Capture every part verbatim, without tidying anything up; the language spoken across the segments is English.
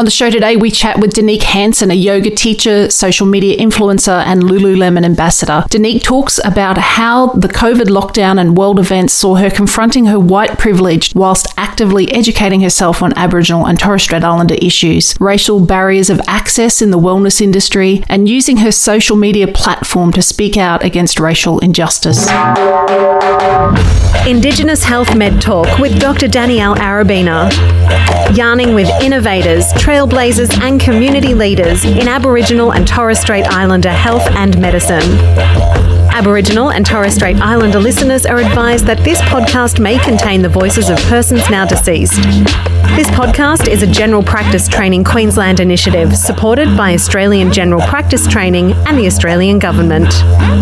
On the show today, we chat with Danique Hanson, a yoga teacher, social media influencer, and Lululemon ambassador. Danique talks about how the COVID lockdown and world events saw her confronting her white privilege whilst actively educating herself on Aboriginal and Torres Strait Islander issues, racial barriers of access in the wellness industry, and using her social media platform to speak out against racial injustice. Indigenous Health Med Talk with Doctor Danielle Arabina. Yarning with innovators, trailblazers and community leaders in Aboriginal and Torres Strait Islander health and medicine. Aboriginal and Torres Strait Islander listeners are advised that this podcast may contain the voices of persons now deceased. This podcast is a General Practice Training Queensland initiative supported by Australian General Practice Training and the Australian Government.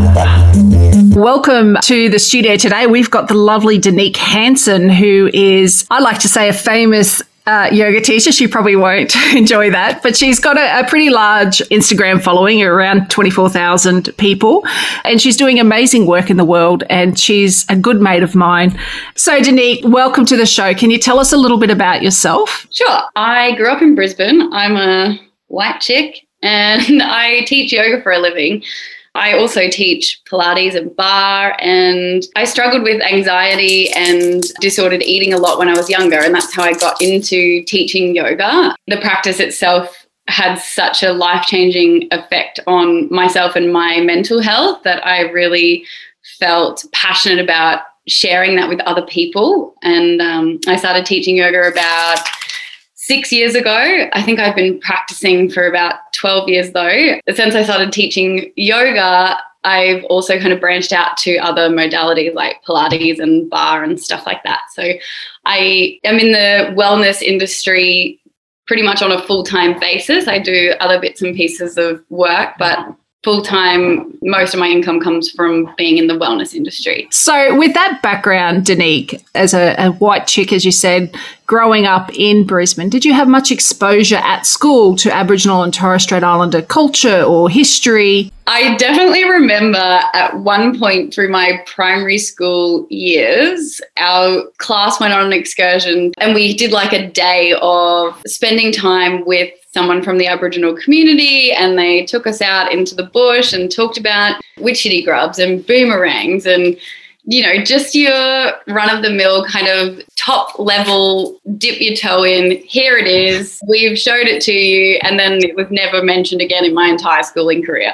Welcome to the studio today. We've got the lovely Danique Hanson, who is, I like to say, a famous Uh, yoga teacher. She probably won't enjoy that, but she's got a, a pretty large Instagram following, around twenty-four thousand people, and she's doing amazing work in the world, and she's a good mate of mine. So Danique, welcome to the show. Can you tell us a little bit about yourself? Sure. I grew up in Brisbane. I'm a white chick and I teach yoga for a living. I also teach Pilates and barre, and I struggled with anxiety and disordered eating a lot when I was younger, and that's how I got into teaching yoga. The practice itself had such a life-changing effect on myself and my mental health that I really felt passionate about sharing that with other people. And um, I started teaching yoga about Six years ago. I think I've been practicing for about twelve years though. Since I started teaching yoga, I've also kind of branched out to other modalities like Pilates and barre and stuff like that. So I am in the wellness industry pretty much on a full-time basis. I do other bits and pieces of work, but full-time, most of my income comes from being in the wellness industry. So with that background, Danique, as a, a white chick, as you said, growing up in Brisbane, did you have much exposure at school to Aboriginal and Torres Strait Islander culture or history? I definitely remember at one point through my primary school years, our class went on an excursion and we did like a day of spending time with someone from the Aboriginal community, and they took us out into the bush and talked about witchetty grubs and boomerangs and, you know, just your run-of-the-mill kind of top-level dip your toe in, here it is, we've showed it to you, and then it was never mentioned again in my entire schooling career.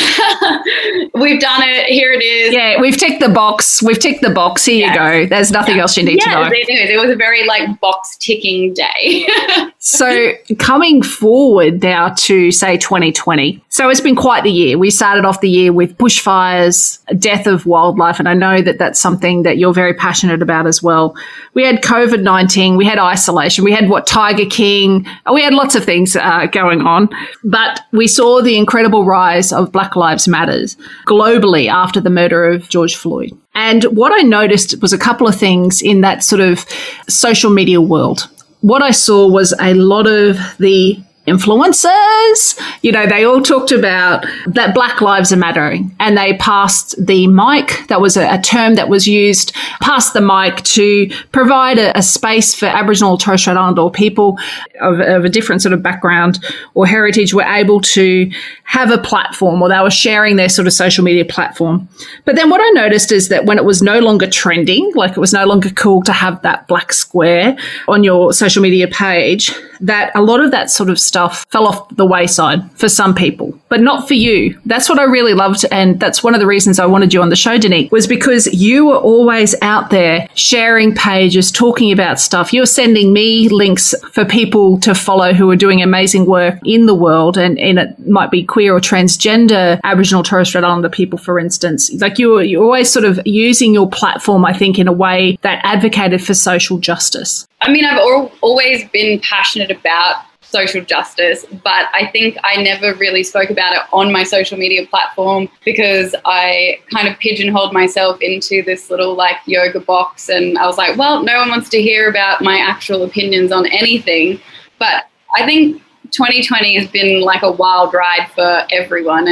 We've done it, here it is. Yeah, we've ticked the box, we've ticked the box, here yes. you go. There's nothing yes. else you need yes, to know. It is. It was a very, like, box-ticking day. So coming forward now to, say, twenty twenty, so it's been quite the year. We started off the year with bushfires, death of wildlife, and I know that that's something that you're very passionate about as well. We had COVID nineteen, we had isolation, we had what, Tiger King, we had lots of things uh, going on, but we saw the incredible rise of Black Lives Matters globally after the murder of George Floyd. And what I noticed was a couple of things in that sort of social media world. What I saw was a lot of the influencers, you know, they all talked about that Black Lives are mattering, and they passed the mic. That was a, a term that was used, passed the mic to provide a, a space for Aboriginal, Torres Strait Islander or people of, of a different sort of background or heritage were able to have a platform, or they were sharing their sort of social media platform. But then what I noticed is that when it was no longer trending, like it was no longer cool to have that black square on your social media page, that a lot of that sort of stuff fell off the wayside for some people, but not for you. That's what I really loved, and that's one of the reasons I wanted you on the show, Danique, was because you were always out there sharing pages, talking about stuff. You were sending me links for people to follow who are doing amazing work in the world, and, and it might be queer or transgender Aboriginal, Torres Strait Islander people, for instance. Like you were, you're always sort of using your platform, I think, in a way that advocated for social justice. I mean, I've al- always been passionate about social justice, but I think I never really spoke about it on my social media platform because I kind of pigeonholed myself into this little like yoga box, and I was like, well, no one wants to hear about my actual opinions on anything. But I think twenty twenty has been like a wild ride for everyone, and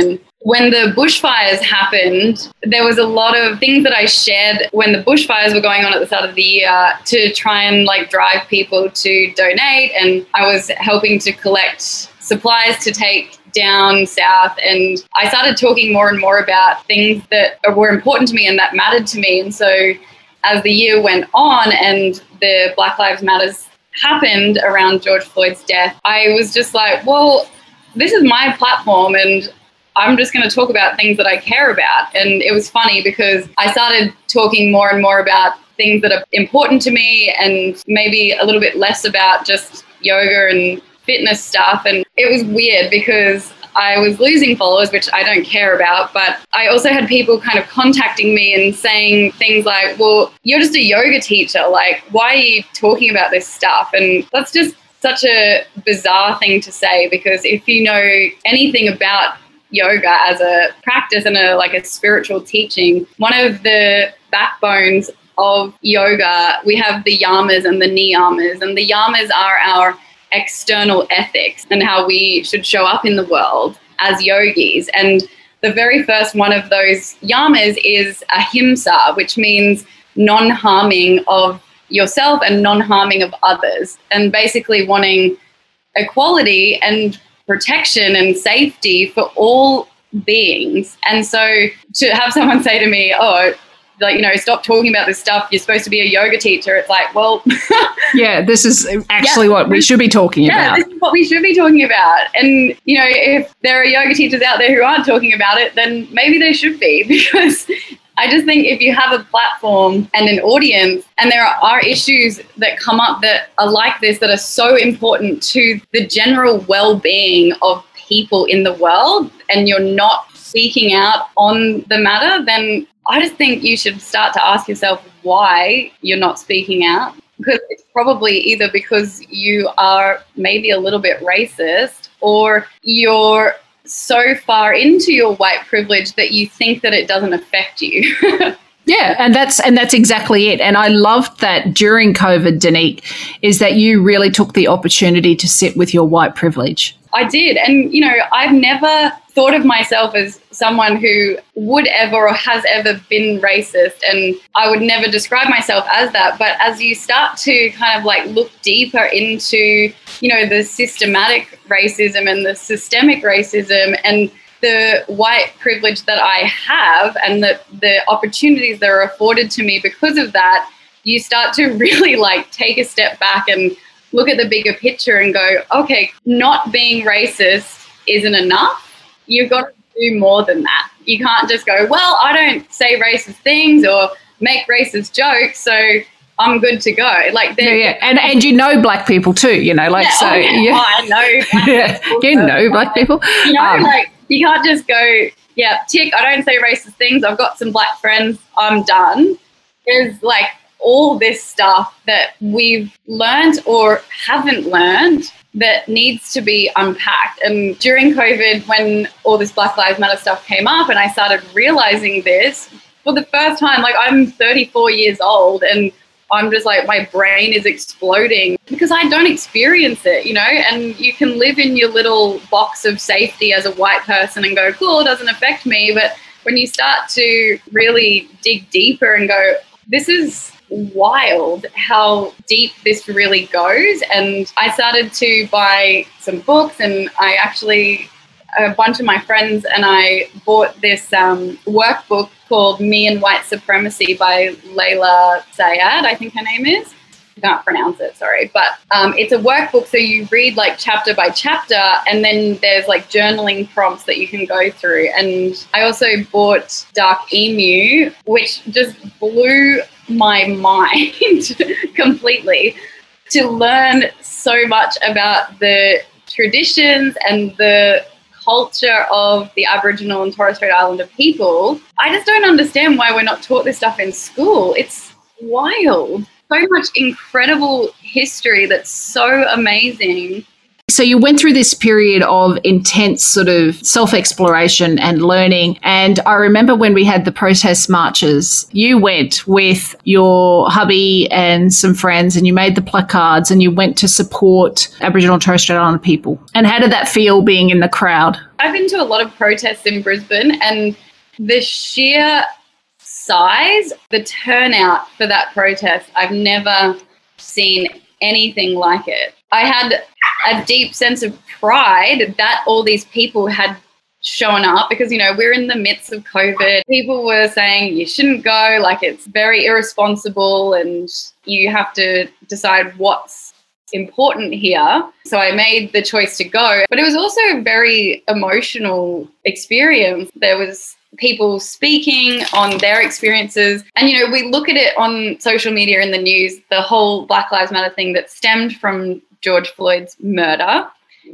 when the bushfires happened, there was a lot of things that I shared when the bushfires were going on at the start of the year to try and like drive people to donate. And I was helping to collect supplies to take down south. And I started talking more and more about things that were important to me and that mattered to me. And so as the year went on and the Black Lives Matters happened around George Floyd's death, I was just like, well, this is my platform and I'm just going to talk about things that I care about. And it was funny because I started talking more and more about things that are important to me and maybe a little bit less about just yoga and fitness stuff. And it was weird because I was losing followers, which I don't care about, but I also had people kind of contacting me and saying things like, well, you're just a yoga teacher. Like, why are you talking about this stuff? And that's just such a bizarre thing to say, because if you know anything about yoga as a practice and a like a spiritual teaching, one of the backbones of yoga, we have the yamas and the niyamas, and the yamas are our external ethics and how we should show up in the world as yogis. And the very first one of those yamas is ahimsa, which means non-harming of yourself and non-harming of others, and basically wanting equality and protection and safety for all beings. And so to have someone say to me, oh, like, you know, stop talking about this stuff, you're supposed to be a yoga teacher. It's like, well, yeah, this is actually yeah, what we should be talking yeah, about. This is what we should be talking about. And, you know, if there are yoga teachers out there who aren't talking about it, then maybe they should be, because I just think if you have a platform and an audience and there are issues that come up that are like this, that are so important to the general well-being of people in the world, and you're not speaking out on the matter, then I just think you should start to ask yourself why you're not speaking out. Because it's probably either because you are maybe a little bit racist, or you're so far into your white privilege that you think that it doesn't affect you. Yeah, and that's and that's exactly it. And I loved that during COVID, Danique, is that you really took the opportunity to sit with your white privilege. I did. And, you know, I've never thought of myself as someone who would ever or has ever been racist. And I would never describe myself as that. But as you start to kind of like look deeper into, you know, the systematic racism and the systemic racism and the white privilege that I have and the, the opportunities that are afforded to me because of that, you start to really like take a step back and look at the bigger picture and go, okay, not being racist isn't enough. You've got to do more than that. You can't just go, well, I don't say racist things or make racist jokes, so I'm good to go. Like, yeah, yeah. And and you know black people too, you know, like, yeah, so. Oh, yeah. Yeah. Oh, I know black yeah. people. You know black people. You know, um, like, you can't just go, yeah, tick, I don't say racist things. I've got some black friends. I'm done. There's like all this stuff that we've learned or haven't learned that needs to be unpacked. And during COVID, when all this Black Lives Matter stuff came up and I started realizing this for the first time, like I'm thirty-four years old and I'm just like, my brain is exploding because I don't experience it, you know, and you can live in your little box of safety as a white person and go, cool, it doesn't affect me. But when you start to really dig deeper and go, this is wild how deep this really goes. And I started to buy some books, and I actually, a bunch of my friends and I bought this um, workbook called Me and White Supremacy by Layla Sayad, I think her name is. I can't pronounce it, sorry. But um, it's a workbook, so you read like chapter by chapter, and then there's like journaling prompts that you can go through. And I also bought Dark Emu, which just blew my mind completely, to learn so much about the traditions and the culture of the Aboriginal and Torres Strait Islander people. I just don't understand why we're not taught this stuff in school. It's wild. So much incredible history that's so amazing. So you went through this period of intense sort of self-exploration and learning. And I remember when we had the protest marches, you went with your hubby and some friends and you made the placards and you went to support Aboriginal and Torres Strait Islander people. And how did that feel being in the crowd? I've been to a lot of protests in Brisbane, and the sheer size, the turnout for that protest, I've never seen anything like it. I had a deep sense of pride that all these people had shown up because, you know, we're in the midst of COVID. People were saying you shouldn't go, like it's very irresponsible and you have to decide what's important here. So I made the choice to go. But it was also a very emotional experience. There was people speaking on their experiences. And, you know, we look at it on social media and the news, the whole Black Lives Matter thing that stemmed from George Floyd's murder.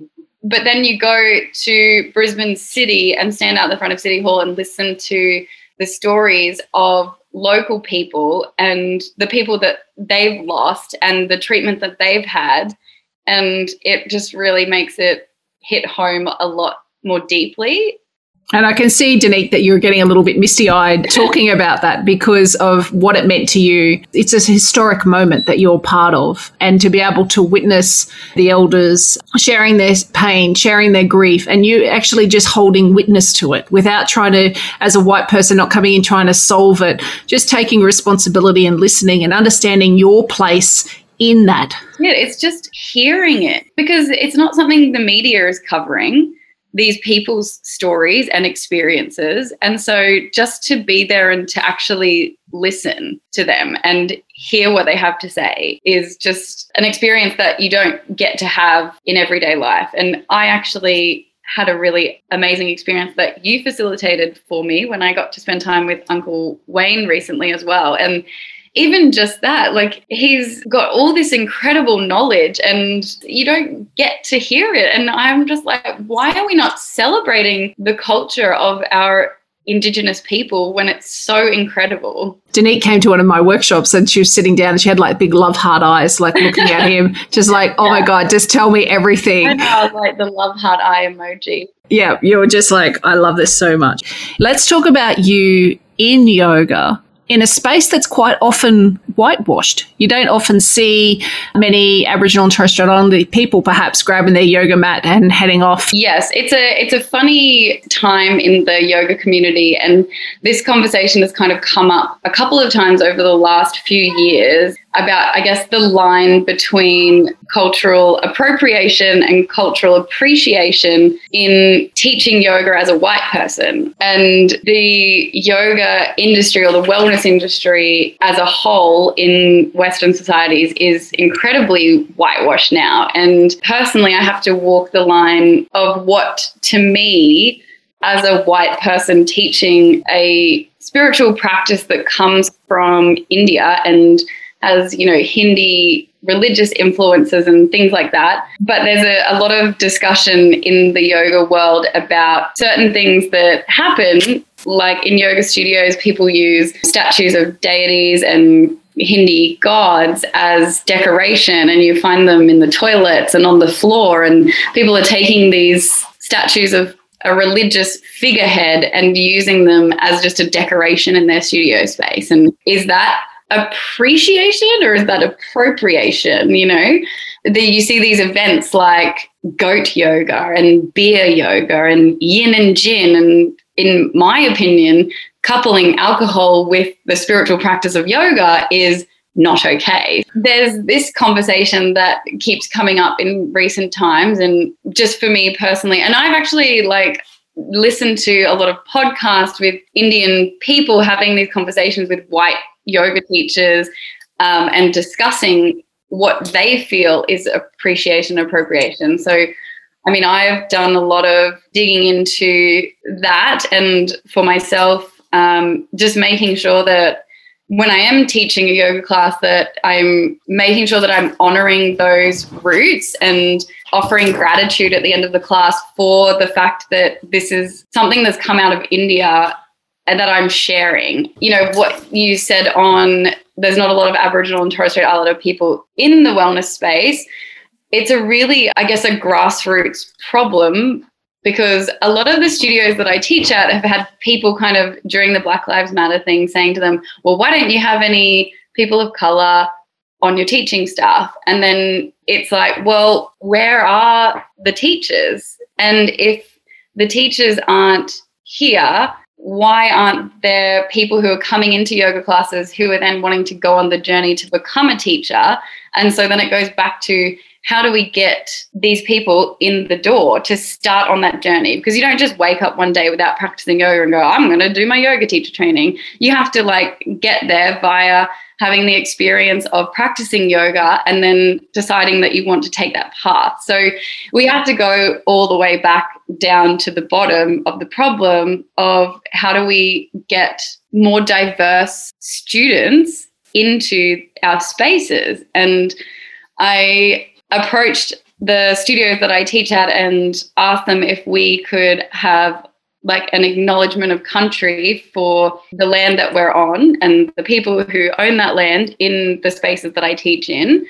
But then you go to Brisbane City and stand out the front of City Hall and listen to the stories of local people and the people that they've lost and the treatment that they've had. And it just really makes it hit home a lot more deeply. And I can see, Danique, that you're getting a little bit misty-eyed talking about that because of what it meant to you. It's a historic moment that you're part of. And to be able to witness the elders sharing their pain, sharing their grief, and you actually just holding witness to it without trying to, as a white person, not coming in trying to solve it, just taking responsibility and listening and understanding your place in that. Yeah, it's just hearing it because it's not something the media is covering, these people's stories and experiences. And so just to be there and to actually listen to them and hear what they have to say is just an experience that you don't get to have in everyday life. And I actually had a really amazing experience that you facilitated for me when I got to spend time with Uncle Wayne recently as well. And even just that, like he's got all this incredible knowledge and you don't get to hear it. And I'm just like, why are we not celebrating the culture of our Indigenous people when it's so incredible? Danique came to one of my workshops and she was sitting down and she had like big love heart eyes, like looking at him, just like, oh my God, just tell me everything. I know, like the love heart eye emoji. Yeah, you were just like, I love this so much. Let's talk about you in yoga in a space that's quite often whitewashed. You don't often see many Aboriginal and Torres Strait Islander people perhaps grabbing their yoga mat and heading off. Yes, it's a it's a funny time in the yoga community, and this conversation has kind of come up a couple of times over the last few years about, I guess, the line between cultural appropriation and cultural appreciation in teaching yoga as a white person. And the yoga industry or the wellness industry as a whole in Western societies is incredibly whitewashed now. And personally, I have to walk the line of what, to me, as a white person teaching a spiritual practice that comes from India and has, you know, Hindi religious influences and things like that. But there's a, a lot of discussion in the yoga world about certain things that happen, like in yoga studios, people use statues of deities and Hindi gods as decoration, and you find them in the toilets and on the floor, and people are taking these statues of a religious figurehead and using them as just a decoration in their studio space. And is that appreciation or is that appropriation? You know, the, you see these events like goat yoga and beer yoga and yin and jin, and in my opinion, coupling alcohol with the spiritual practice of yoga is not okay. There's this conversation that keeps coming up in recent times, and just for me personally, and I've actually like listened to a lot of podcasts with Indian people having these conversations with white yoga teachers um, and discussing what they feel is appreciation and appropriation. So, I mean, I've done a lot of digging into that, and for myself, um, just making sure that when I am teaching a yoga class, that I'm making sure that I'm honoring those roots and offering gratitude at the end of the class for the fact that this is something that's come out of India and that I'm sharing. You know, what you said on there's not a lot of Aboriginal and Torres Strait Islander people in the wellness space. it's a really, I guess, a grassroots problem, because a lot of the studios that I teach at have had people kind of during the Black Lives Matter thing saying to them, well, why don't you have any people of color on your teaching staff? And then it's like, well, where are the teachers? And if the teachers aren't here, why aren't there people who are coming into yoga classes who are then wanting to go on the journey to become a teacher? And so then it goes back to, how do we get these people in the door to start on that journey? Because you don't just wake up one day without practicing yoga and go, I'm going to do my yoga teacher training. You have to like get there via having the experience of practicing yoga and then deciding that you want to take that path. So we have to go all the way back down to the bottom of the problem of how do we get more diverse students into our spaces. And I approached the studios that I teach at and asked them if we could have like an acknowledgement of country for the land that we're on and the people who own that land in the spaces that I teach in.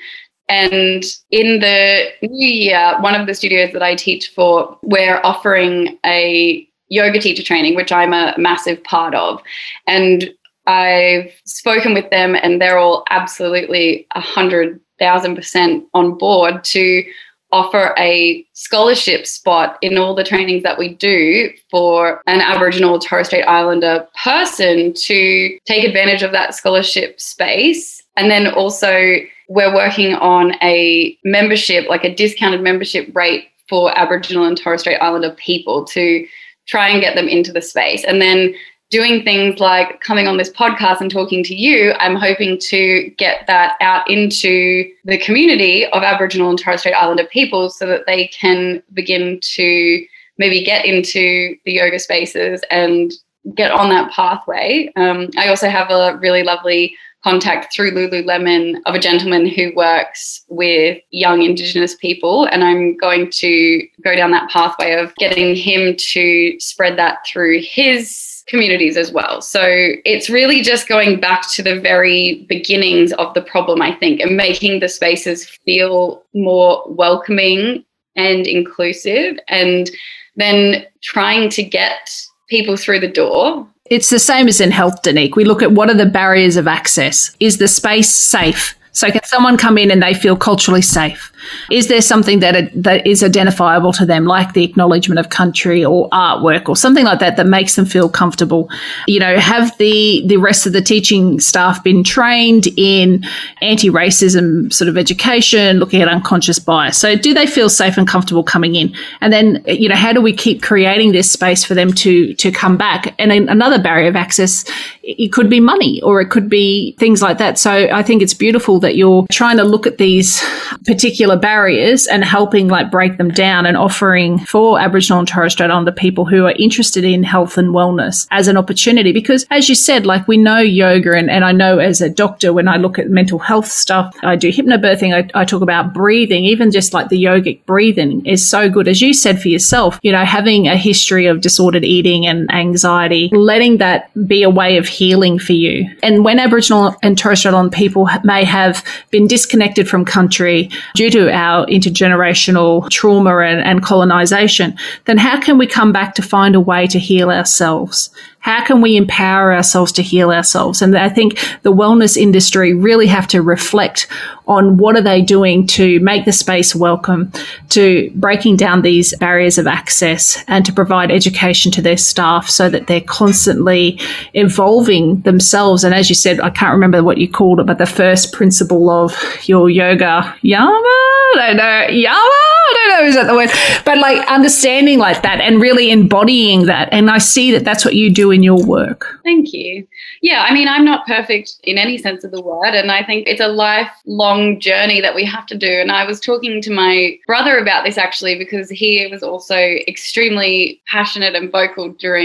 And in the new year, one of the studios that I teach for, we're offering a yoga teacher training, which I'm a massive part of. And I've spoken with them and they're all absolutely a hundred thousand percent on board to offer a scholarship spot in all the trainings that we do for an Aboriginal or Torres Strait Islander person to take advantage of that scholarship space. And then also we're working on a membership, like a discounted membership rate for Aboriginal and Torres Strait Islander people to try and get them into the space. And then doing things like coming on this podcast and talking to you, I'm hoping to get that out into the community of Aboriginal and Torres Strait Islander people so that they can begin to maybe get into the yoga spaces and get on that pathway. Um, I also have a really lovely contact through Lululemon of a gentleman who works with young Indigenous people, and I'm going to go down that pathway of getting him to spread that through his communities as well. So it's really just going back to the very beginnings of the problem, I think, and making the spaces feel more welcoming and inclusive, and then trying to get people through the door. It's the same as in health, Danique. We look at what are the barriers of access. Is the space safe? So can someone come in and they feel culturally safe? Is there something that that is identifiable to them, like the acknowledgement of country or artwork or something like that, that makes them feel comfortable? You know, have the, the rest of the teaching staff been trained in anti-racism sort of education, looking at unconscious bias? So do they feel safe and comfortable coming in? And then, you know, how do we keep creating this space for them to, to come back? And another barrier of access, it could be money or it could be things like that. So I think it's beautiful that you're trying to look at these particular barriers and helping like break them down and offering for Aboriginal and Torres Strait Islander people who are interested in health and wellness as an opportunity. Because as you said, like we know yoga, and, and I know as a doctor, when I look at mental health stuff, I do hypnobirthing, I, I talk about breathing, even just like the yogic breathing is so good. As you said for yourself, you know, having a history of disordered eating and anxiety, letting that be a way of healing for you. And when Aboriginal and Torres Strait Islander people may have been disconnected from country due to our intergenerational trauma and, and colonization, then how can we come back to find a way to heal ourselves? How can we empower ourselves to heal ourselves? And I think the wellness industry really have to reflect on what are they doing to make the space welcome, to breaking down these barriers of access, and to provide education to their staff so that they're constantly evolving themselves. And as you said, I can't remember what you called it, but the first principle of your yoga, yama, I don't know, yama, I don't know, is that the word? But like understanding like that and really embodying that. And I see that that's what you do in your work. Thank you. Yeah, I mean, I'm not perfect in any sense of the word, and I think it's a lifelong journey that we have to do. And I was talking to my brother about this actually, because he was also extremely passionate and vocal during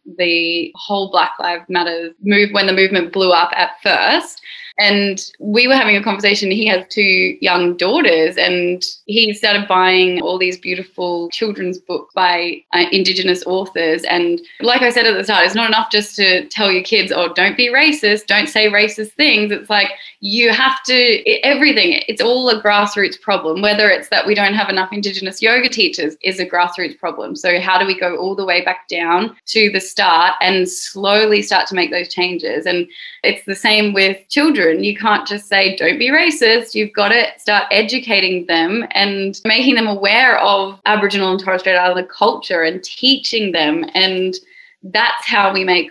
the whole Black Lives Matter move, when the movement blew up at first. And we were having a conversation. He has two young daughters, and he started buying all these beautiful children's books by uh, Indigenous authors. And like I said at the start, it's not enough just to tell your kids, oh, don't be racist, don't say racist things. It's like you have to, everything, it's all a grassroots problem. Whether it's that we don't have enough Indigenous yoga teachers is a grassroots problem. So how do we go all the way back down to the start and slowly start to make those changes? And it's the same with children. You can't just say, don't be racist. You've got to start educating them and making them aware of Aboriginal and Torres Strait Islander culture and teaching them. And that's how we make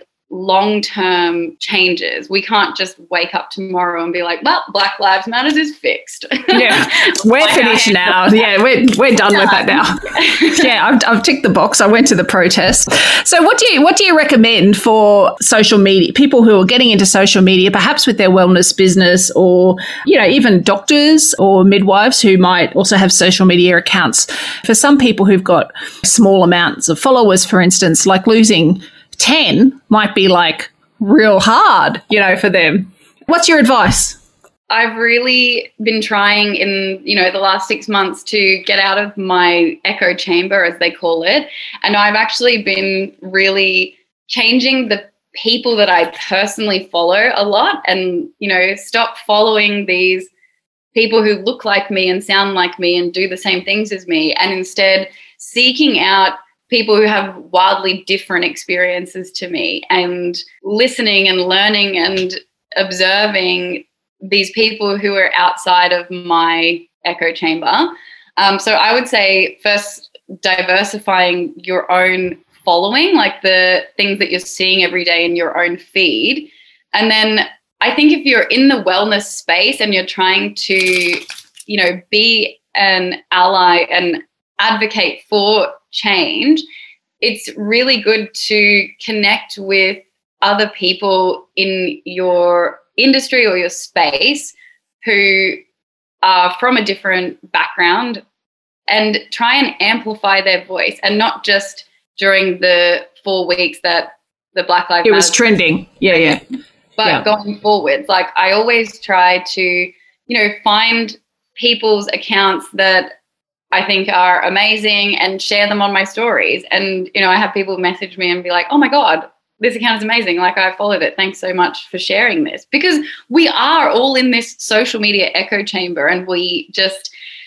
long-term changes. We can't just wake up tomorrow and be like, well, Black Lives Matter is fixed. Yeah, we're finished now. Yeah, we're we're done with that now. Yeah, I've, I've ticked the box. I went to the protest. So what do you what do you recommend for social media, people who are getting into social media, perhaps with their wellness business, or, you know, even doctors or midwives who might also have social media accounts? For some people who've got small amounts of followers, for instance, like losing ten might be like real hard, you know, for them. What's your advice? I've really been trying in, you know, the last six months to get out of my echo chamber, as they call it. And I've actually been really changing the people that I personally follow a lot, and, you know, stop following these people who look like me and sound like me and do the same things as me, and instead seeking out people who have wildly different experiences to me, and listening and learning and observing these people who are outside of my echo chamber. Um, so I would say first, diversifying your own following, like the things that you're seeing every day in your own feed. And then I think if you're in the wellness space and you're trying to, you know, be an ally and advocate for change, it's really good to connect with other people in your industry or your space who are from a different background, and try and amplify their voice, and not just during the four weeks that the Black Lives Matter. It was trending. Yeah, yeah. But yeah. going forward, like I always try to, you know, find people's accounts that I think are amazing and share them on my stories. And, you know, I have people message me and be like, oh my God, this account is amazing. Like, I followed it. Thanks so much for sharing this. Because we are all in this social media echo chamber, and we just,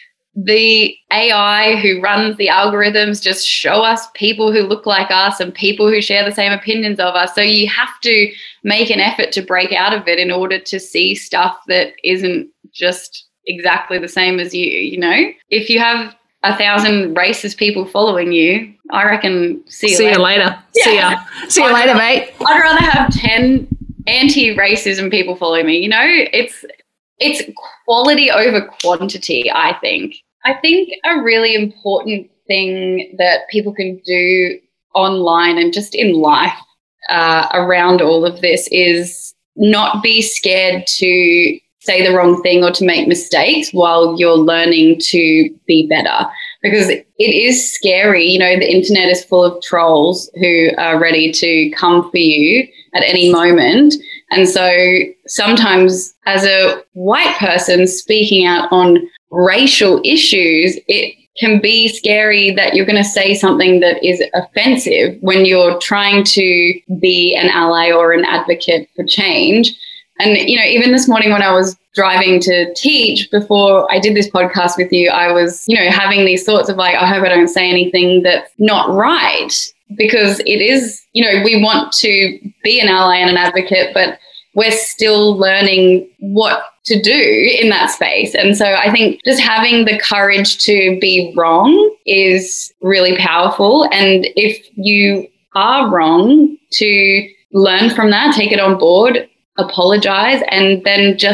the A I who runs the algorithms just show us people who look like us and people who share the same opinions of us. So you have to make an effort to break out of it in order to see stuff that isn't just exactly the same as you. You know, if you have a thousand racist people following you, I reckon see you see later. you later. Yeah. See ya. See you I'd later, rather, mate. I'd rather have ten anti-racism people follow me. You know, it's it's quality over quantity, I think. I think a really important thing that people can do online and just in life uh, around all of this is not be scared to say the wrong thing or to make mistakes while you're learning to be better, because it is scary. You know, the internet is full of trolls who are ready to come for you at any moment. And so sometimes as a white person speaking out on racial issues, it can be scary that you're going to say something that is offensive when you're trying to be an ally or an advocate for change. And, you know, even this morning when I was driving to teach, before I did this podcast with you, I was, you know, having these thoughts of like, I hope I don't say anything that's not right, because it is, you know, we want to be an ally and an advocate, but we're still learning what to do in that space. And so I think just having the courage to be wrong is really powerful. And if you are wrong, to learn from that, take it on board, apologize, and then just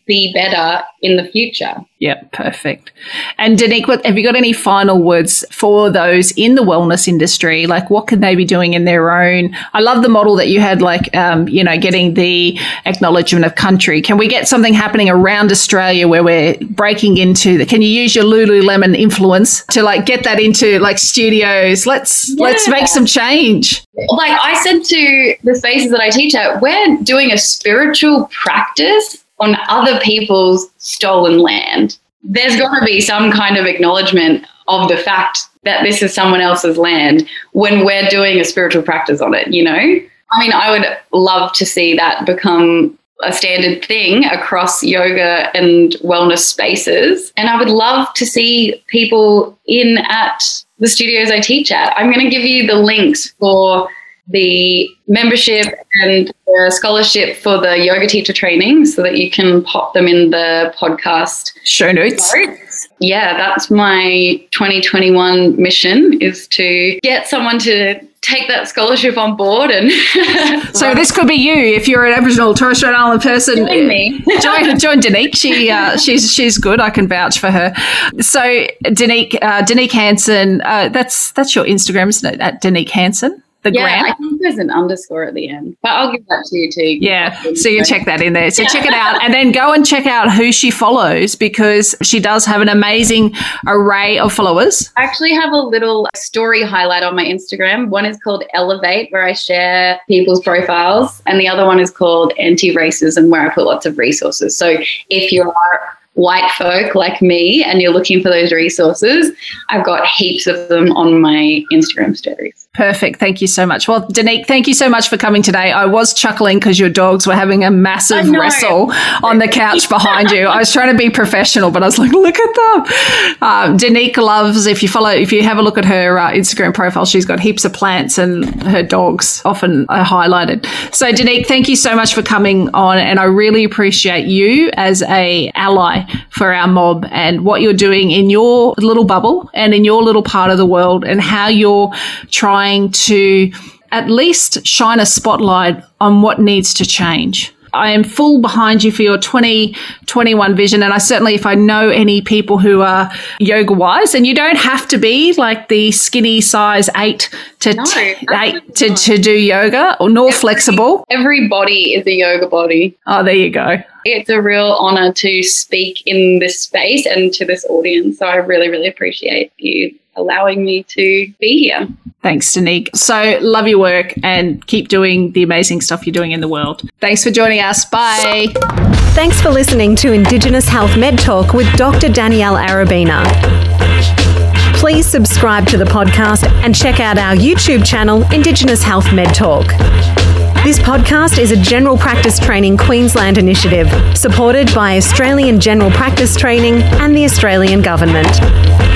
be better in the future. Yeah, perfect. And Danique, what, have you got any final words for those in the wellness industry? Like, what can they be doing in their own? I love the model that you had, like, um, you know, getting the acknowledgement of country. Can we get something happening around Australia where we're breaking into the, can you use your Lululemon influence to like get that into like studios? Let's, yeah. let's make some change. Like I said to the spaces that I teach at, we're doing a spiritual practice on other people's stolen land. There's got to be some kind of acknowledgement of the fact that this is someone else's land when we're doing a spiritual practice on it, you know? I mean, I would love to see that become a standard thing across yoga and wellness spaces. And I would love to see people in at the studios I teach at. I'm going to give you the links for the membership and the scholarship for the yoga teacher training so that you can pop them in the podcast show notes. notes. Yeah, that's my twenty twenty-one mission, is to get someone to take that scholarship on board. And so this could be you if you're an Aboriginal Torres Strait Islander person. Join me. join, join Danique. She uh, she's she's good. I can vouch for her. So Danique uh, Danique Hansen. Uh, that's that's your Instagram, isn't it? At Danique Hansen. The yeah, gram. I think there's an underscore at the end, but I'll give that to you too. Yeah, so you check that in there. So check it out, and then go and check out who she follows, because she does have an amazing array of followers. I actually have a little story highlight on my Instagram. One is called Elevate, where I share people's profiles, and the other one is called Anti-Racism, where I put lots of resources. So if you are white folk like me and you're looking for those resources, I've got heaps of them on my Instagram stories. Perfect. Thank you so much. Well, Danique, thank you so much for coming today. I was chuckling because your dogs were having a massive wrestle on the couch behind you. I was trying to be professional, but I was like, look at them. Um, Danique loves, if you follow, if you have a look at her uh, Instagram profile, she's got heaps of plants and her dogs often are highlighted. So Danique, thank you so much for coming on, and I really appreciate you as a ally for our mob and what you're doing in your little bubble and in your little part of the world, and how you're trying to at least shine a spotlight on what needs to change. I am full behind you for your twenty twenty-one vision. And I certainly, if I know any people who are yoga wise, and you don't have to be like the skinny size eight to no, t- eight to, to do yoga, or nor every, flexible. Every body is a yoga body. Oh, there you go. It's a real honor to speak in this space and to this audience. So I really, really appreciate you allowing me to be here. Thanks, Danique. So love your work and keep doing the amazing stuff you're doing in the world. Thanks for joining us. Bye. Thanks for listening to Indigenous Health Med Talk with Doctor Danielle Arabina. Please subscribe to the podcast and check out our YouTube channel, Indigenous Health Med Talk. This podcast is a General Practice Training Queensland initiative supported by Australian General Practice Training and the Australian Government.